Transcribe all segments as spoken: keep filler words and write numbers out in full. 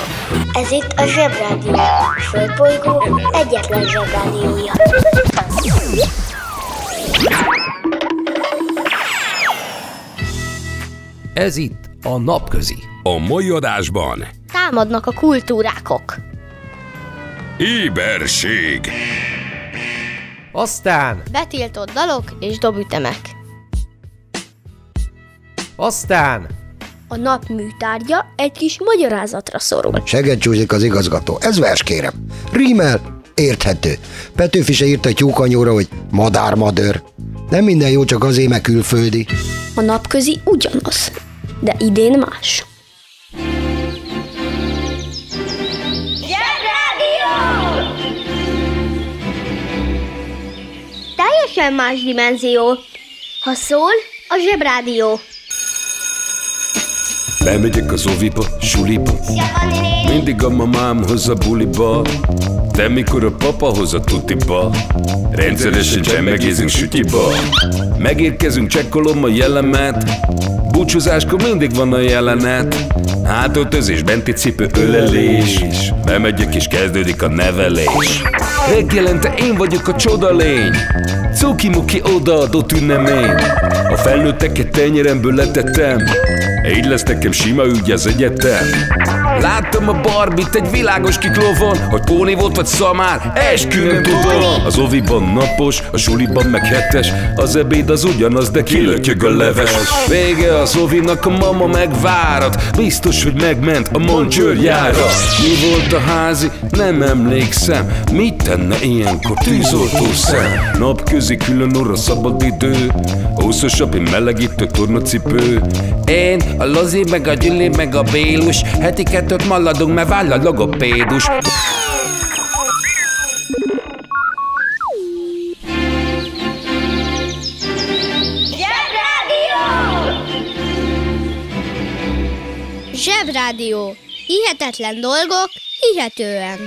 Ez itt a Zsebrádió, a Földbolygó egyetlen Zsebrádiója. Ez itt a Napközi. A mai adásban Támadnak a kultúrákok. Éberség. Aztán, Betiltott dalok és dobütemek. aztán, A nap műtárgya egy kis magyarázatra szorul. Segecsúzik az igazgató. Ez vers, kérem. Rímel, érthető. Petőfi se írta tyúkanyóra, hogy madármadőr. Nem minden jó, csak azért, mert külföldi. A napközi ugyanaz, de idén más. Teljesen más dimenzió. Ha szól, a Zsebrádió. Bemegyek az oviba, suliba, mindig a mamám hoz a buliba, de mikor a papa hoz a tutiba, rendszeresen csemmegézünk sütyiba. Megérkezünk, csekkolom a jellemet, búcsúzáskor mindig van a jelenet. Hátöltözés, benti cipő, ölelés, bemegyek és kezdődik a nevelés. Reggelente én vagyok a csoda lény, cuki-muki odaadott ünnemény. A felnőtteket tenyeremből letettem, így lesz nekem sima ügy az egyetem. Láttam a Barbit egy világos kiklovon, hogy póni volt vagy szamár, esküvőn tudom. Az oviban napos, a suliban meg hetes, az ebéd az ugyanaz, de kilötyög a leves. Vége az ovinak, a mama megvárat, biztos, hogy megment a Moncsőrjára. Mi volt a házi? Nem emlékszem, mit tenne ilyenkor tűzoltó szem? Napközi külön orra szabad idő, húszosabb, én melegítő tornacipő. Én, a Lozi, meg a Gyüli, meg a Bélus, heti kettőt maladunk, mert váll a logopédus. Zsebrádió. Hihetetlen dolgok, hihetően.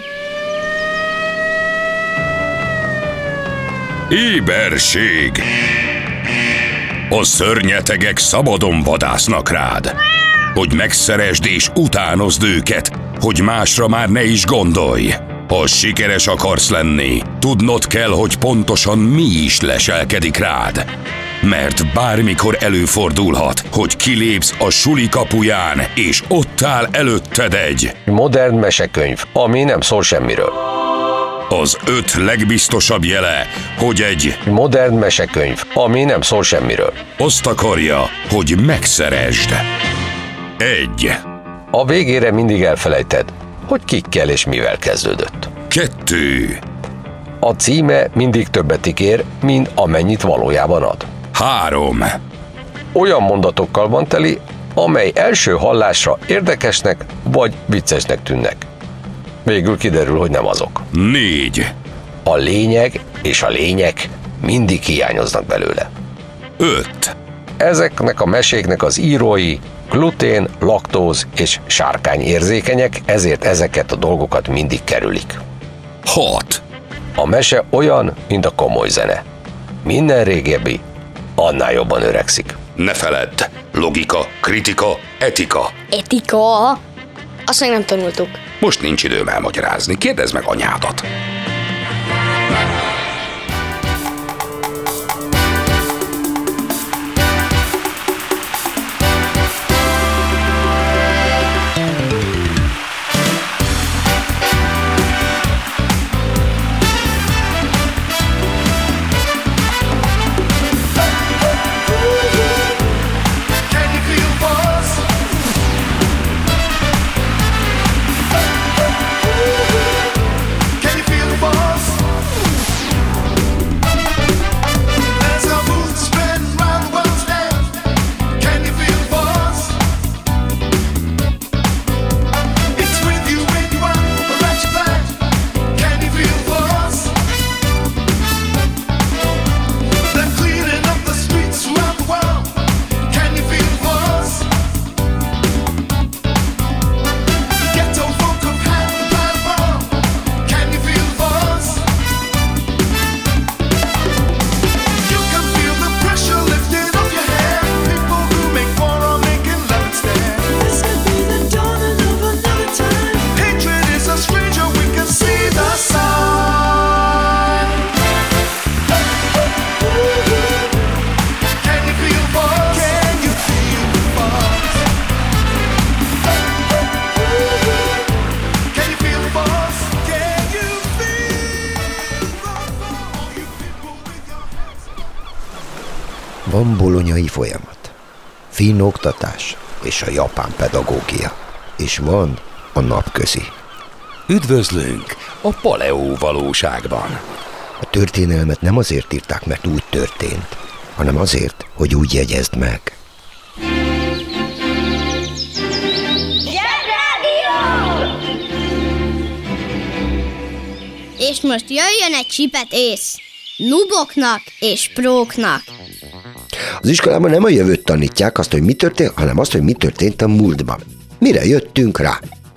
Éberség. A szörnyetegek szabadon vadásznak rád, hogy megszeresd és utánozd őket, hogy másra már ne is gondolj. Ha sikeres akarsz lenni, tudnod kell, hogy pontosan mi is leselkedik rád. Mert bármikor előfordulhat, hogy kilépsz a suli kapuján, és ott áll előtted egy modern mesekönyv, ami nem szól semmiről. Az öt legbiztosabb jele, hogy egy modern mesekönyv, ami nem szól semmiről. azt akarja, hogy megszeresd. Egy. A végére mindig elfelejted, hogy kikkel és mivel kezdődött. Kettő. A címe mindig többet ígér, mint amennyit valójában ad. Három. Olyan mondatokkal van teli, amely első hallásra érdekesnek vagy viccesnek tűnnek. Végül kiderül, hogy nem azok. Négy. A lényeg és a lények mindig hiányoznak belőle. Öt. Ezeknek a meséknek az írói glutén, laktóz és sárkány érzékenyek, ezért ezeket a dolgokat mindig kerülik. Hat. A mese olyan, mint a komoly zene. Minden régebbi, annál jobban öregszik. Ne feledd, logika, kritika, etika. Etika? Azt még nem tanultuk. Most nincs időm elmagyarázni, kérdezd meg anyádat. Van bolonyai folyamat, finn oktatás és a japán pedagógia, és van a napközi. Üdvözlünk a paleó valóságban. A történelmet nem azért írták, mert úgy történt, hanem azért, hogy úgy jegyezd meg. És most jöjjön egy csipet ész, nuboknak és próknak. Az iskolában nem a jövőt tanítják, azt, hogy mi történt, hanem azt, hogy mi történt a múltban. Mire jöttünk rá?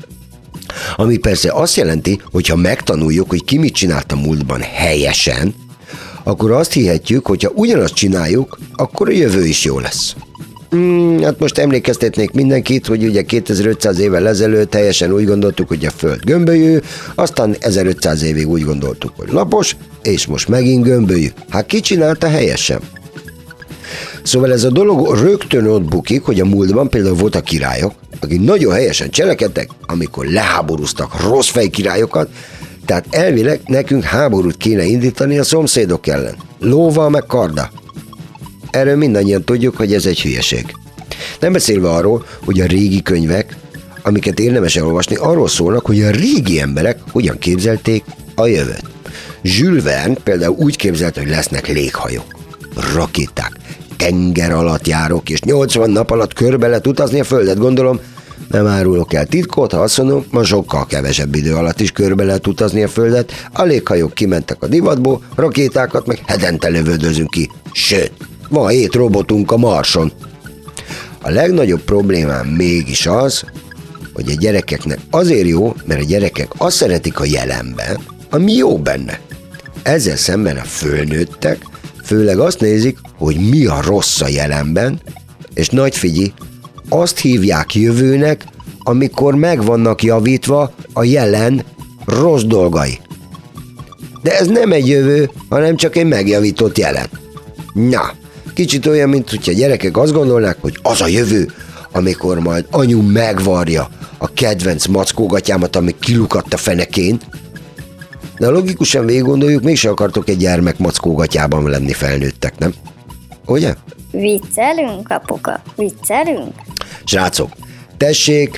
Ami persze azt jelenti, hogy ha megtanuljuk, hogy ki mit csinált a múltban helyesen, akkor azt hihetjük, hogy ha ugyanazt csináljuk, akkor a jövő is jó lesz. Hmm, hát most emlékeztetnék mindenkit, hogy ugye kétezer-ötszáz évvel ezelőtt teljesen úgy gondoltuk, hogy a Föld gömbölyű, aztán ezerötszáz évig úgy gondoltuk, hogy lapos, és most megint gömbölyű. Hát ki csinálta helyesen? Szóval ez a dolog rögtön ott bukik, hogy a múltban például voltak királyok, akik nagyon helyesen cselekedtek, amikor leháborúztak rossz fej királyokat, tehát elvileg nekünk háborút kéne indítani a szomszédok ellen. Lóval meg karda. Erről mindannyian tudjuk, hogy ez egy hülyeség. Nem beszélve arról, hogy a régi könyvek, amiket érdemes elolvasni, arról szólnak, hogy a régi emberek hogyan képzelték a jövőt. Jules Verne például úgy képzelte, hogy lesznek léghajók, rakéták, tenger alatt járok, és nyolcvan nap alatt körbe lehet utazni a Földet. Gondolom, nem árulok el titkot, ha azt mondom, ma sokkal kevesebb idő alatt is körbe lehet utazni a Földet. A léghajók kimentek a divatból, rakétákat meg hetente lövöldözünk ki. Sőt, van hét robotunk a Marson. A legnagyobb problémám mégis az, hogy a gyerekeknek azért jó, mert a gyerekek azt szeretik a jelenben, ami jó benne. Ezzel szemben a fölnőttek főleg azt nézik, hogy mi a rossz a jelenben, és nagy figyi, azt hívják jövőnek, amikor meg vannak javítva a jelen rossz dolgai. De ez nem egy jövő, hanem csak egy megjavított jelen. Na, kicsit olyan, mint hogyha a gyerekek azt gondolnák, hogy az a jövő, amikor majd anyu megvarja a kedvenc mackógatyámat, ami kilukadt a fenekén. De logikusan végig gondoljuk, mégse akartok egy gyermek mackógatyában lenni felnőttek, nem? Ugye? Viccelünk, apuka, viccelünk? Srácok, tessék,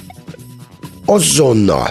azonnal,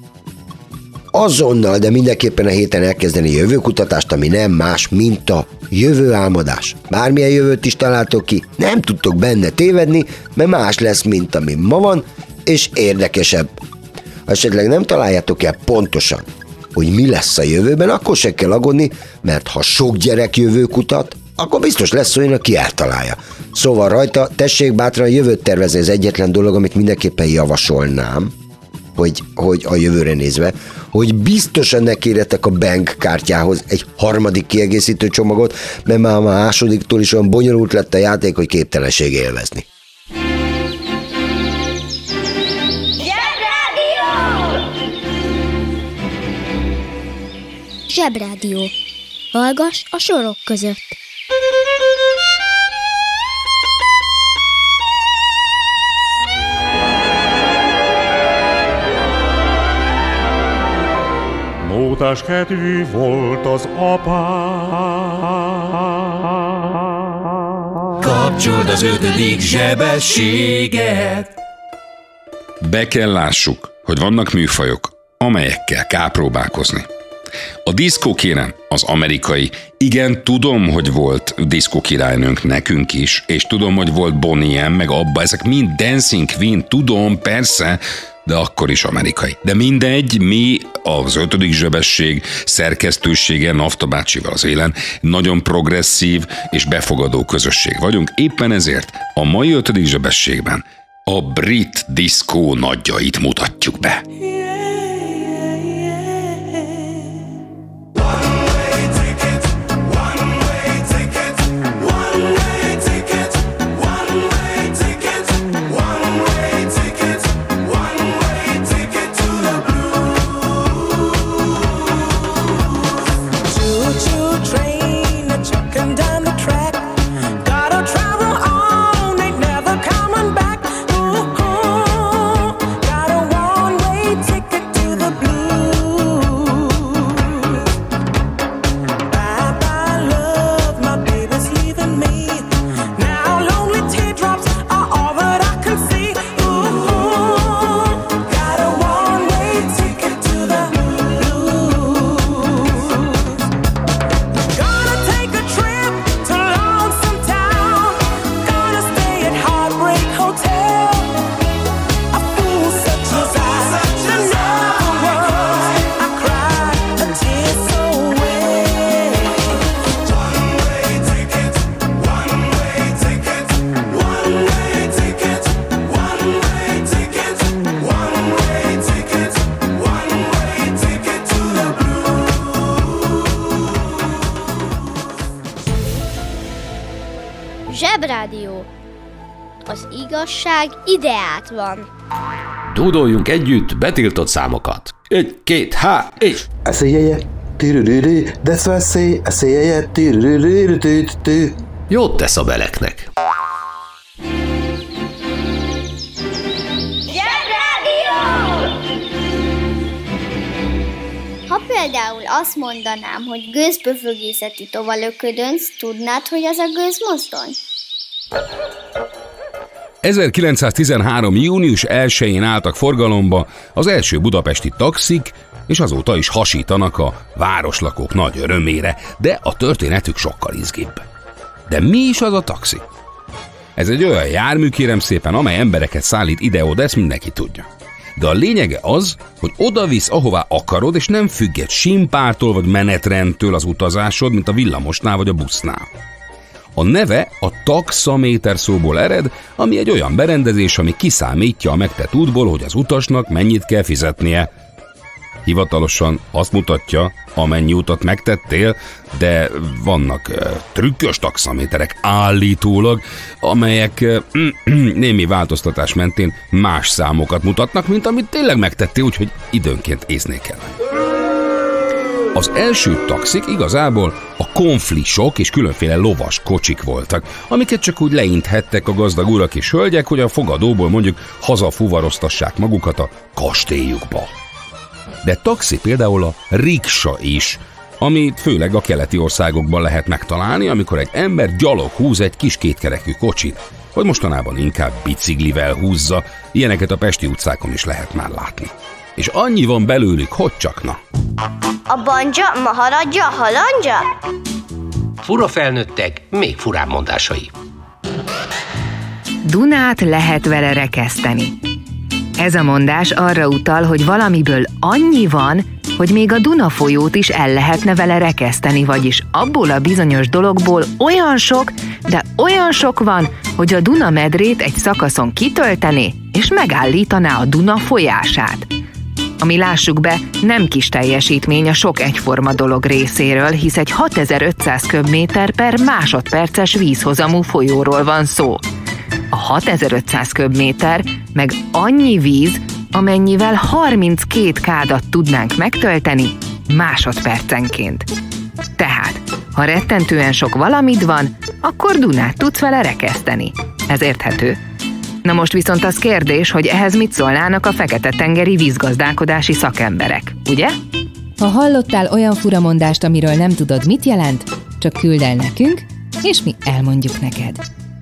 azonnal, de mindenképpen a héten elkezdeni jövőkutatást, ami nem más, mint a jövőálmodás. Bármilyen jövőt is találtok ki, nem tudtok benne tévedni, mert más lesz, mint ami ma van, és érdekesebb. Ha esetleg nem találjátok el pontosan, hogy mi lesz a jövőben, akkor se kell aggódni, mert ha sok gyerek jövőkutat, akkor biztos lesz olyan, aki eltalálja. Szóval rajta, tessék bátran jövőt tervezni, az egyetlen dolog, amit mindenképpen javasolnám, hogy, hogy a jövőre nézve, hogy biztosan ne kérjetek a bank kártyához egy harmadik kiegészítő csomagot, mert már a másodiktól is olyan bonyolult lett a játék, hogy képtelenség élvezni. Zsebrádió. Hallgass a sorok között. Mótás kedvű volt az apám. Kapcsold az ötödik zsebességet. Be kell lássuk, hogy vannak műfajok, amelyekkel kell próbálkozni. A diszkó kérem, az amerikai. Igen, tudom, hogy volt diszkó királynőnk nekünk is, és tudom, hogy volt Bonnie M, meg abba, ezek mind Dancing Queen, tudom, persze, de akkor is amerikai. De mindegy, mi az ötödik zsebesség szerkesztősége Nafta bácsival az élen nagyon progresszív és befogadó közösség vagyunk. Éppen ezért a mai ötödik zsebességben a brit diszkó nagyjait mutatjuk be. Take igazság ide át van. Tudoljunk együtt betiltott számokat. Egy, két, há, és... I say yeah yeah, do-do-do-do, that's what I say, I say yeah yeah, do-do-do-do-do-do. Jót tesz a beleknek. Ha például azt mondanám, hogy gőzpöfögészeti tovalöködönc, tudnád, hogy az a gőzmozdony? ezerkilencszáztizenhárom. június elsején álltak forgalomba az első budapesti taxik, és azóta is hasítanak a városlakók nagy örömére, de a történetük sokkal izgibb. De mi is az a taxi? Ez egy olyan jármű, kérem szépen, amely embereket szállít ide-oda, ezt mindenki tudja. De a lényege az, hogy odavisz, ahová akarod, és nem függ egy simpártól vagy menetrendtől az utazásod, mint a villamosnál vagy a busznál. A neve a taxaméter szóból ered, ami egy olyan berendezés, ami kiszámítja a megtett útból, hogy az utasnak mennyit kell fizetnie. Hivatalosan azt mutatja, amennyi utat megtettél, de vannak uh, trükkös taxaméterek állítólag, amelyek uh, némi változtatás mentén más számokat mutatnak, mint amit tényleg megtettél, úgyhogy időnként észnél kell. Az első taxik igazából a konflisok és különféle lovas kocsik voltak, amiket csak úgy leinthettek a gazdag urak és hölgyek, hogy a fogadóból mondjuk hazafuvaroztassák magukat a kastélyukba. De taxi például a riksa is, amit főleg a keleti országokban lehet megtalálni, amikor egy ember gyalog húz egy kis kétkerekű kocsit, vagy mostanában inkább biciklivel húzza, ilyeneket a pesti utcákon is lehet már látni. És annyi van belőlük, hogy csak na. A banja, maharadja, halandja? Fura felnőttek, még furább mondásai. Dunát lehet vele rekeszteni. Ez a mondás arra utal, hogy valamiből annyi van, hogy még a Duna folyót is el lehetne vele rekeszteni, vagyis abból a bizonyos dologból olyan sok, de olyan sok van, hogy a Duna medrét egy szakaszon kitöltené, és megállítaná a Duna folyását. Ami lássuk be, nem kis teljesítmény a sok egyforma dolog részéről, hisz egy hatezer-ötszáz köbméter per másodperces vízhozamú folyóról van szó. A hatezer-ötszáz köbméter meg annyi víz, amennyivel harminckét kádat tudnánk megtölteni másodpercenként. Tehát, ha rettentően sok valamid van, akkor Dunát tudsz vele rekeszteni. Ez érthető. Na most viszont az kérdés, hogy ehhez mit szólnának a fekete-tengeri vízgazdálkodási szakemberek, ugye? Ha hallottál olyan furamondást, amiről nem tudod, mit jelent, csak küld el nekünk, és mi elmondjuk neked.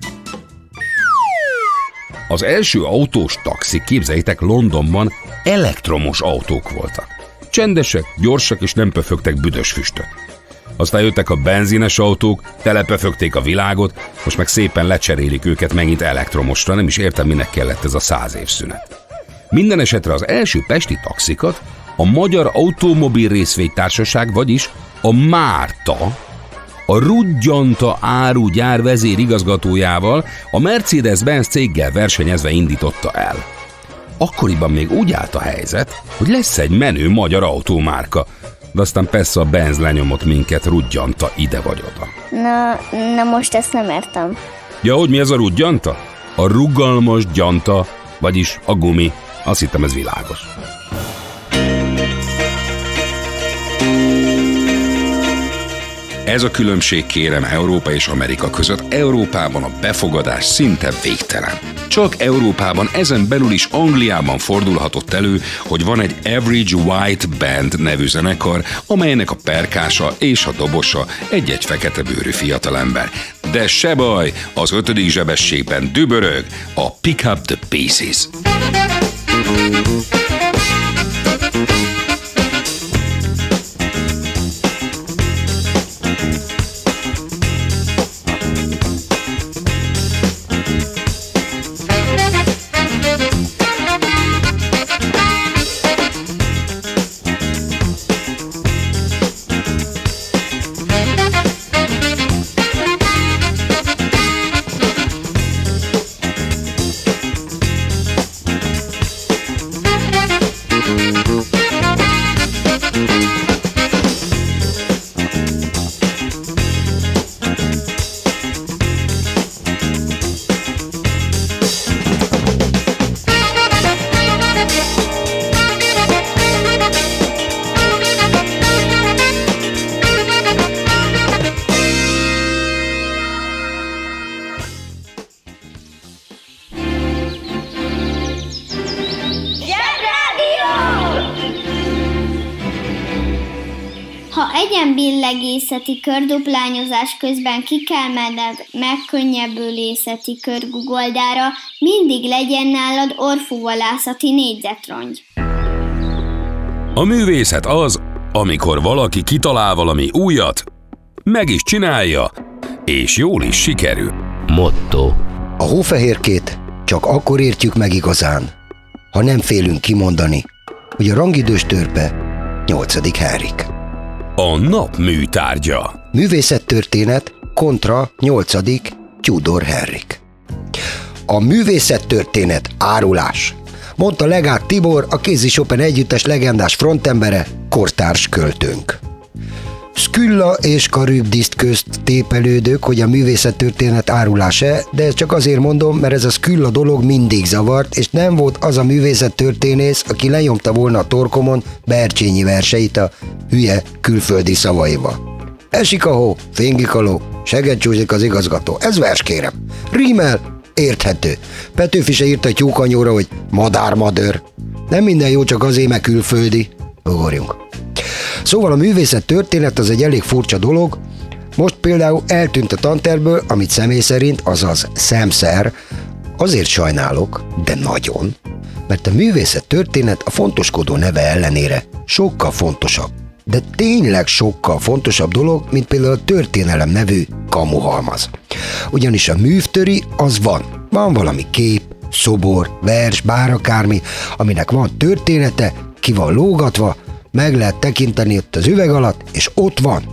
Az első autós taxik, képzeljétek, Londonban elektromos autók voltak. Csendesek, gyorsak és nem pöfögtek büdös füstöt. Aztán jöttek a benzines autók, telepöfögték a világot, most meg szépen lecserélik őket megint elektromosra, nem is értem, minek kellett ez a száz év szünet. Minden esetre az első pesti taxikat a Magyar Automobil Részvénytársaság, vagyis a Márta, a Rudgyanta árugyár vezérigazgatójával, a Mercedes-Benz céggel versenyezve indította el. Akkoriban még úgy állt a helyzet, hogy lesz egy menő magyar autómárka, de aztán persze a Benz lenyomott minket, Rudgyanta ide vagy oda. Na, na most ezt nem értem. Ja, hogy mi ez a Rudgyanta? A rugalmas gyanta, vagyis a gumi. Azt hittem, ez világos. Ez a különbség, kérem, Európa és Amerika között. Európában a befogadás szinte végtelen. Csak Európában, ezen belül is Angliában fordulhatott elő, hogy van egy Average White Band nevű zenekar, amelynek a perkása és a dobosa egy-egy fekete bőrű fiatalember. De se baj, az ötödik zsebességben dübörög a Pick Up the Pieces. Ha egyenbillegészeti körduplányozás közben ki kell menned megkönnyebbülészeti körgugoldára, mindig legyen nálad orfúvalászati négyzetrongy. A művészet az, amikor valaki kitalál valami újat, meg is csinálja, és jól is sikerül. Motto. A hófehérkét csak akkor értjük meg igazán, ha nem félünk kimondani, hogy a rangidős törpe nyolcadik Henrik. A nap műtárgya. Művészettörténet kontra nyolcadik Tudor Henrik. A művészettörténet árulás, mondta Legát Tibor, a Kézi Chopin együttes legendás frontembere, kortárs költőnk. Skylla és Charybdiszt közt tépelődök, hogy a művészettörténet árulás-e, de ezt csak azért mondom, mert ez a Skylla dolog mindig zavart, és nem volt az a művészettörténész, aki lenyomta volna a torkomon Bercsényi verseit a hülye külföldi szavaival. Esik a hó, fénylik a ló, seget csúszik az igazgató. Ez vers, kérem. Rímel, érthető. Petőfi se írta tyúkanyóra, hogy madármadőr. Nem minden jó csak azért, mert külföldi. Ugorjunk. Szóval a művészet történet az egy elég furcsa dolog. Most például eltűnt a tantervből, amit személy szerint, azaz szemszer, azért sajnálok, de nagyon, mert a művészet történet a fontoskodó neve ellenére sokkal fontosabb. De tényleg sokkal fontosabb dolog, mint például a történelem nevű kamuhalmaz. Ugyanis a művtöri az van. Van valami kép, szobor, vers, bár akármi, aminek van története, ki van lógatva, meg lehet tekinteni ott az üveg alatt, és ott van.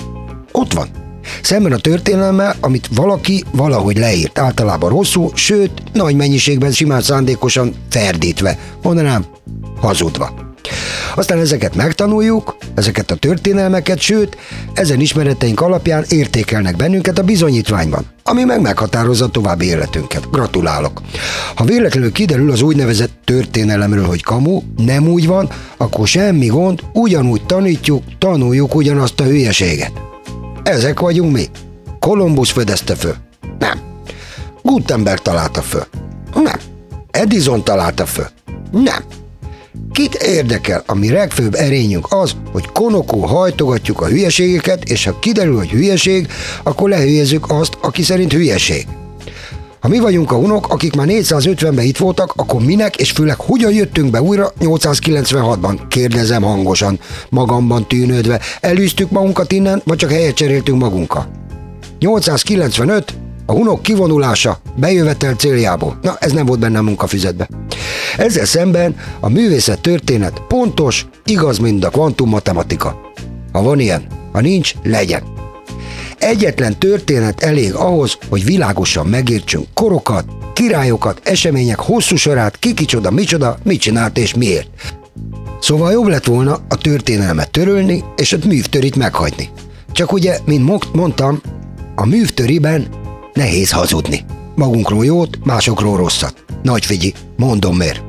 Ott van. Szemben a történelemmel, amit valaki valahogy leírt, általában rosszul, sőt, nagy mennyiségben simán szándékosan ferdítve, mondanám, hazudva. Aztán ezeket megtanuljuk, ezeket a történelmeket, sőt, ezen ismereteink alapján értékelnek bennünket a bizonyítványban, ami meg meghatározza további életünket. Gratulálok! Ha véletlenül kiderül az úgynevezett történelemről, hogy kamu, nem úgy van, akkor semmi gond, ugyanúgy tanítjuk, tanuljuk ugyanazt a hülyeséget. Ezek vagyunk mi. Kolumbusz fedezte föl? Nem. Gutenberg találta föl? Nem. Edison találta föl? Nem. Kit érdekel, a mi legfőbb erényünk az, hogy konokó hajtogatjuk a hülyeségeket, és ha kiderül, hogy hülyeség, akkor lehülyezzük azt, aki szerint hülyeség. Ha mi vagyunk a unok, akik már négyszázötvenben itt voltak, akkor minek és főleg hogyan jöttünk be újra nyolcszázkilencvenhatban? Kérdezem hangosan, magamban tűnődve. Elűztük magunkat innen, vagy csak helyet cseréltünk magunkkal? nyolcszázkilencvenöt, a unok kivonulása, bejövetel céljából. Na, ez nem volt benne a munkafüzetbe. Ezzel szemben a művészet történet pontos, igaz, mint a kvantummatematika. Ha van ilyen, ha nincs, legyen. Egyetlen történet elég ahhoz, hogy világosan megértsünk korokat, királyokat, események hosszú sorát, ki kicsoda, micsoda, mit csinált és miért. Szóval jobb lett volna a történelmet törölni, és a művtörit meghagyni. Csak ugye, mint mondtam, a művtöriben nehéz hazudni. Magunkról jót, másokról rosszat. Nagy figyi, mondom miért.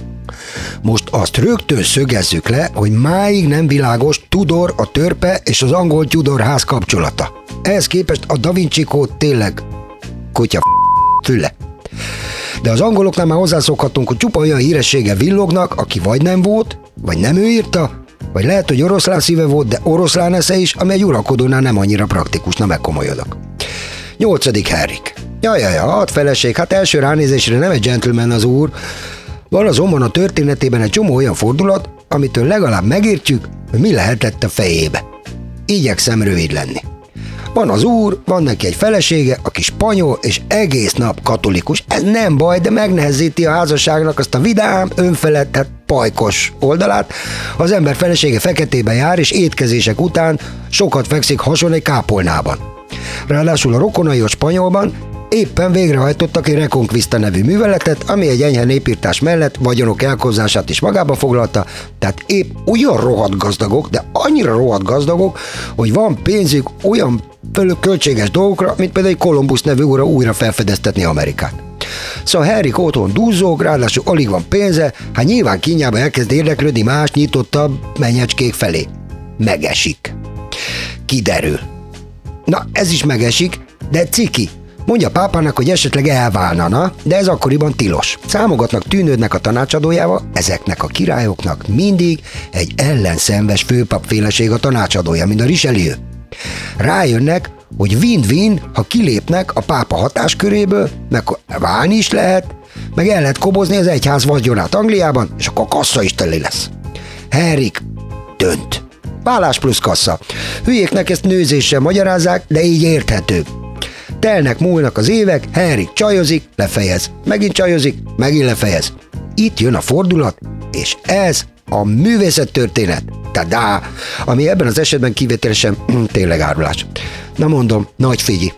Most azt rögtön szögezzük le, hogy máig nem világos Tudor, a törpe és az angol Tudor ház kapcsolata. Ehhez képest a Da Vinci Kód tényleg kutya füle. De az angoloknál már hozzászokhatunk, hogy csupa olyan híressége villognak, aki vagy nem volt, vagy nem ő írta, vagy lehet, hogy oroszlán szíve volt, de oroszlán esze is, ami egy uralkodónál nem annyira praktikus, na megkomolyodok. Nyolcadik Henrik. Jajaja, hat feleség, hát első ránézésre nem egy gentleman az úr. Van azonban a történetében egy csomó olyan fordulat, amitől legalább megértjük, hogy mi lehetett a fejébe. Igyekszem rövid lenni. Van az úr, van neki egy felesége, aki spanyol és egész nap katolikus. Ez nem baj, de megnehezíti a házasságnak azt a vidám, önfelett, hát pajkos oldalát. Ha az ember felesége feketében jár, és étkezések után sokat fekszik hason egy kápolnában. Ráadásul a rokonai a spanyolban éppen végrehajtottak egy Reconquista nevű műveletet, ami egy enyhe népírtás mellett vagyonok elkozását is magába foglalta, tehát épp olyan rohadt gazdagok, de annyira rohadt gazdagok, hogy van pénzük olyan költséges dolgokra, mint például egy Kolumbusz nevű úrra újra felfedeztetni Amerikát. Szóval Henrik otthon duzzog, ráadásul alig van pénze, hát nyilván kínjába elkezd érdeklődni más nyitottabb menyecskék felé. Megesik. Kiderül. Na, ez is megesik, de ciki. Mondja pápának, hogy esetleg elválna, de ez akkoriban tilos. Számogatnak, tűnődnek a tanácsadójával, ezeknek a királyoknak mindig egy ellenszenves főpapféleség a tanácsadója, mint a Richelieu. Rájönnek, hogy win-win, ha kilépnek a pápa hatásköréből, meg válni is lehet, meg el lehet kobozni az egyház vagyonát Angliában, és akkor a kassa is teli lesz. Henrik dönt. Vállás plusz kassa. Hülyéknek ezt nőzéssel magyarázzák, de így érthető. Telnek, múlnak az évek, Henrik csajozik, lefejez. Megint csajozik, megint lefejez. Itt jön a fordulat, és ez a művészettörténet. Tadá! Ami ebben az esetben kivételesen tényleg árulás. Na mondom, nagy figyi.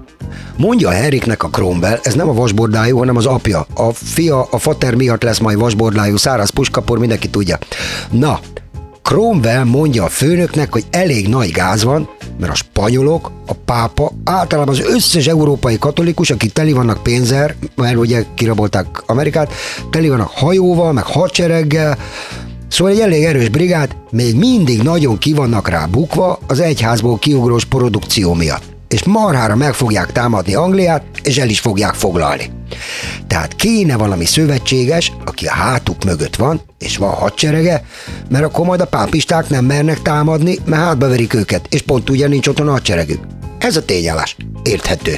Mondja Henriknek a Cromwell, ez nem a vasbordájú, hanem az apja. A fia, a fater miatt lesz majd vasbordájú, száraz puskapor, mindenki tudja. Na, Cromwell mondja a főnöknek, hogy elég nagy gáz van, mert a spanyolok, a pápa, általában az összes európai katolikus, akik teli vannak pénzzel, mert ugye kirabolták Amerikát, teli vannak hajóval, meg hadsereggel, szóval egy elég erős brigád, még mindig nagyon ki vannak rá bukva az egyházból kiugrós produkció miatt. És marhára meg fogják támadni Angliát, és el is fogják foglalni. Tehát kéne valami szövetséges, aki a hátuk mögött van, és van hadserege, mert akkor majd a pápisták nem mernek támadni, mert hátbaverik őket, és pont ugye nincs otthon a hadseregük. Ez a tényállás. Érthető.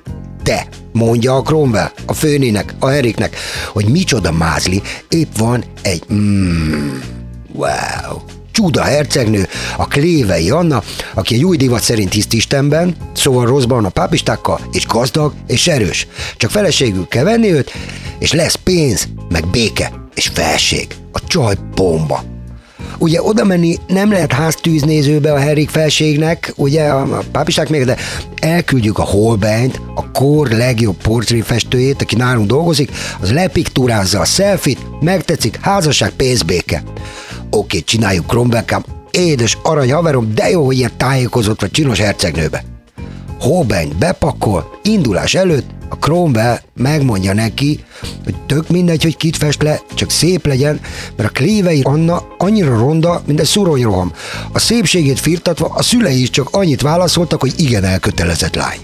De, mondja a Cromwell, a főnének, a Henriknek, hogy micsoda mázli, épp van egy mm, wow, csuda hercegnő, a Clévei Anna, aki egy új divat szerint hisz Istenben, szóval rosszban a pápistákkal, és gazdag, és erős. Csak feleségül kell venni őt, és lesz pénz, meg béke, és felség. A csaj bomba. Ugye oda menni nem lehet háztűznézőbe a Henrik felségnek, ugye a pápisták még, de elküldjük a Holbeint, a kor legjobb portréfestőjét, aki nálunk dolgozik, az lepiktúrázza a selfit, megtetszik, házasság, pénzbéke. Oké, csináljuk, Cromwellkám, édes arany haverom, de jó, hogy ilyen tájékozott vagy csinos hercegnőbe. Holbein bepakol, indulás előtt a Cromwell megmondja neki, hogy tök mindegy, hogy kit fest le, csak szép legyen, mert a Clévei Anna annyira ronda, mint egy szuronyroham. A szépségét firtatva a szülei is csak annyit válaszoltak, hogy igen elkötelezett lány.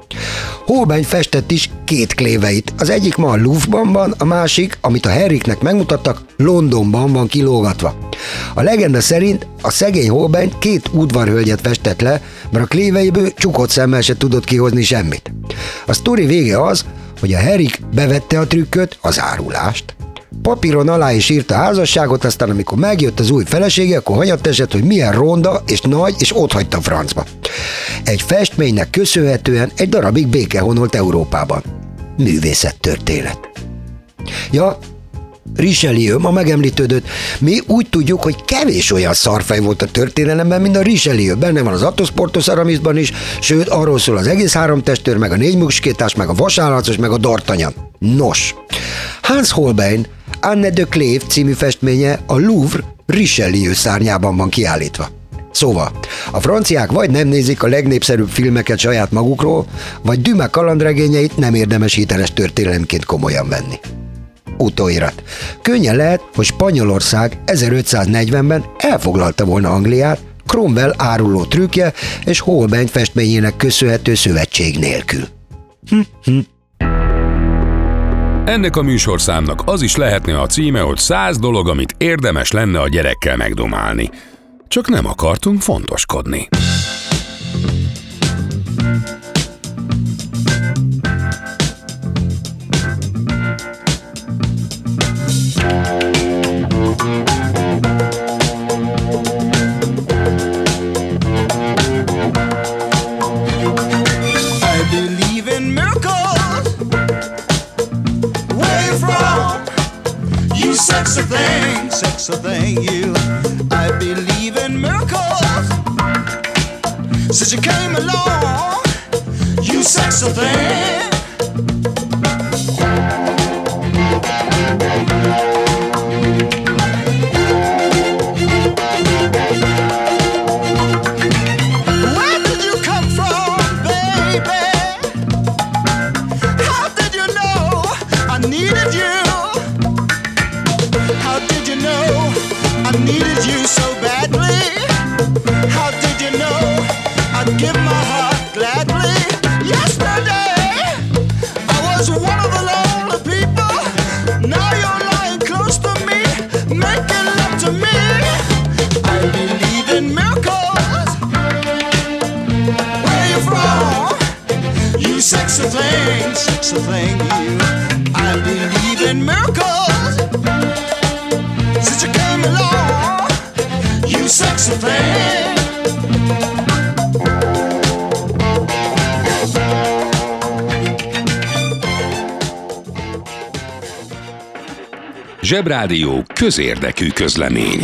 Holbein festett is két Cléveit. Az egyik ma a Louvre-ban van, a másik, amit a Henriknek megmutattak, Londonban van kilógatva. A legenda szerint a szegény Holbein két udvarhölgyet festett le, mert a Cléveiből csukott szemmel se tudott kihozni semmit. A sztori vége az, hogy a Henrik bevette a trükköt, az árulást. Papíron alá is írta a házasságot, aztán amikor megjött az új felesége, akkor hanyatt esett, hogy milyen ronda és nagy, és otthagyta a francba. Egy festménynek köszönhetően egy darabig béke honolt Európában. Művészettörténet. Ja, Richelieu ma megemlítődött. Mi úgy tudjuk, hogy kevés olyan szarfej volt a történelemben, mint a Richelieu. Benne van az Athos Porthos Aramisban is, sőt, arról szól az egész három testőr, meg a négy muskétás, meg a vasállarcos, meg a D'Artagnan. Nos, Hans Holbein Anne de Clèves című festménye a Louvre Richelieu szárnyában van kiállítva. Szóval, a franciák vagy nem nézik a legnépszerűbb filmeket saját magukról, vagy Dumas kalandregényeit nem érdemes hiteles történelemként komolyan venni. Utóirat. Könnyen lehet, hogy Spanyolország ezerötszáznegyvenben elfoglalta volna Angliát, Cromwell áruló trükkje és Holbein festményének köszönhető szövetség nélkül. Hm, hm. Ennek a műsorszámnak az is lehetne a címe, hogy száz dolog, amit érdemes lenne a gyerekkel megdomálni. Csak nem akartunk fontoskodni. Sexy thing, sexy thing, you. I believe in miracles. Since you came along, you sexy thing. Where did you come from, baby? How did you know I needed you? I needed you so badly. How did you know I'd give my heart gladly? Yesterday thing, sexy thing, you. I believe in miracles. Since you come along, you sexy thing. Zsebrádió közérdekű közlemény.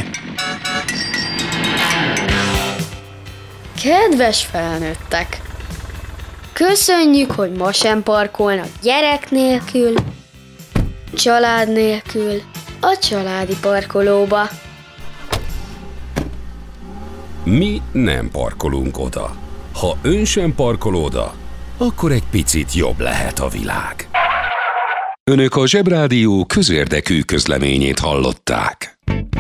Kedves felnőttek! Köszönjük, hogy ma sem parkolnak gyerek nélkül, család nélkül a családi parkolóba. Mi nem parkolunk oda. Ha ön sem parkol oda, akkor egy picit jobb lehet a világ. Önök a Zsebrádió közérdekű közleményét hallották.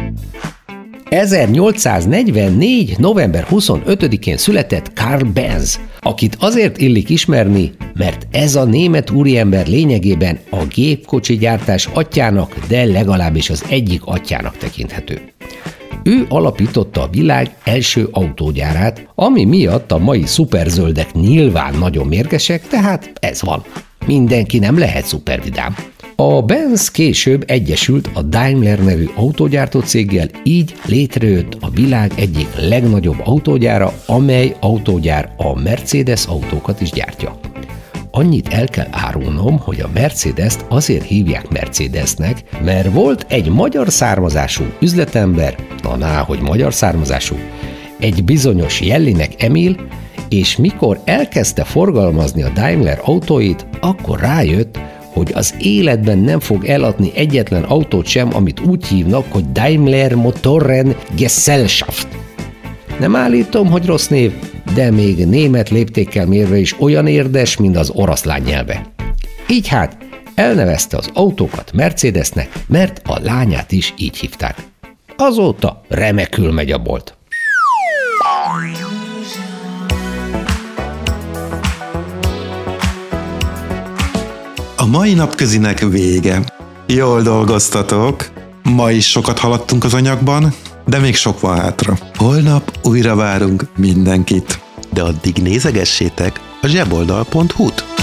ezernyolcszáznegyvennégy. november huszonötödikén született Karl Benz, akit azért illik ismerni, mert ez a német úriember lényegében a gépkocsi gyártás atyjának, de legalábbis az egyik atyjának tekinthető. Ő alapította a világ első autógyárát, ami miatt a mai szuperzöldek nyilván nagyon mérgesek, tehát ez van. Mindenki nem lehet szupervidám. A Benz később egyesült a Daimler nevű autógyártó céggel, így létrejött a világ egyik legnagyobb autógyára, amely autógyár a Mercedes autókat is gyártja. Annyit el kell árulnom, hogy a Mercedes-t azért hívják Mercedesnek, mert volt egy magyar származású üzletember, na ná, hogy magyar származású, egy bizonyos Jellinek Emil, és mikor elkezdte forgalmazni a Daimler autóit, akkor rájött, hogy az életben nem fog eladni egyetlen autót sem, amit úgy hívnak, hogy Daimler Motoren Gesellschaft. Nem állítom, hogy rossz név, de még német léptékkel mérve is olyan érdes, mint az oroszlán nyelve. Így hát elnevezte az autókat Mercedesnek, mert a lányát is így hívták. Azóta remekül megy a bolt. A mai napközinek vége. Jól dolgoztatok. Ma is sokat haladtunk az anyagban, de még sok van hátra. Holnap újra várunk mindenkit. De addig nézegessétek a zseboldal pont hu-t.